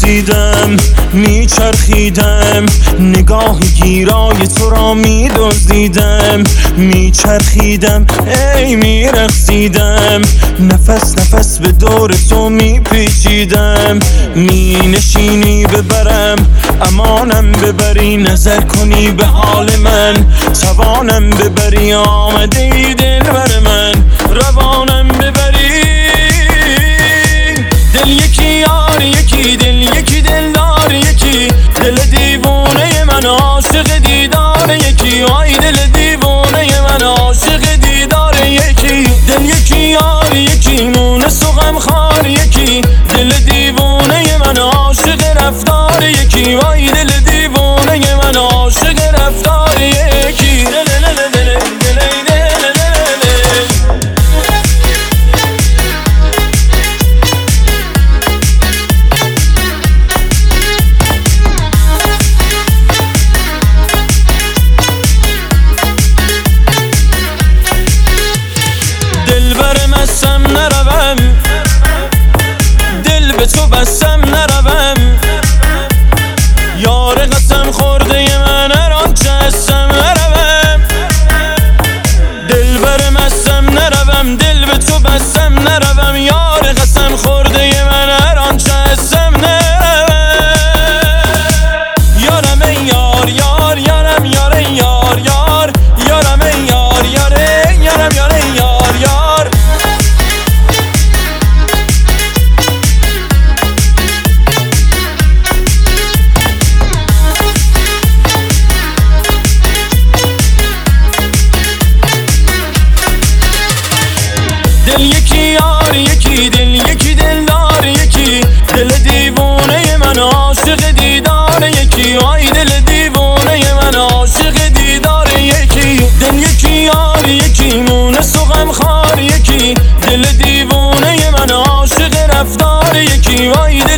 میدیدم میچرخیدم، نگاه گیرای تو را میدزدیدم، میچرخیدم ای میرقصیدم، نفس نفس به دور تو میپیچیدم، مینشینی ببرم امانم ببری، نظر کنی به حال من توانم ببری، آمده ای دلبر من روانم ببری. دل یکی یار یکی، دل یکی دلدار یکی، دل دیوانه من عاشق دیدار یکی، آی دل دیوانه من عاشق دیدار یکی، دل یکی یار یکی مونس و غمخوار یکی، دل دیوانه من عاشق رفتار یکی، آی دل دیوانه من عاشق رفتار یکی. بسم نروم، دل به تو بسم نروم، یار قسم خورده من هر آنچه هستم نروم، دل بر مستم نروم، دل به تو بسم نروم، یار قسم خورده من هر آنچه هستم نروم. یارم ای یار یار، یارم یار ای یار یار، یارم ای یار یار، یارم یار ای یار یار. دل یکی یار یکی، دل یکی دلدار یکی، دل دیوانه من عاشق دیدار یکی، آی دل دیوانه من عاشق دیدار یکی، دل یکی یار یکی مونس و غمخوار یکی، دل دیوانه من عاشق رفتار یکی، آی